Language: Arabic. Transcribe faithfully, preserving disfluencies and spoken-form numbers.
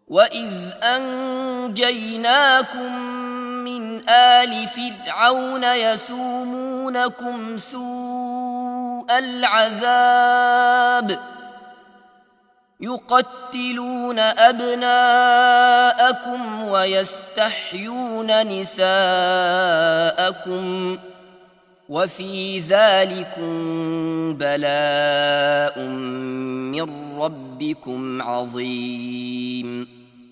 وإذ أنجيناكم من آل فرعون يسومونكم سوء العذاب يقتلون أبناءكم ويستحيون نساءكم وفي ذلكم بلاء من ربكم عظيم.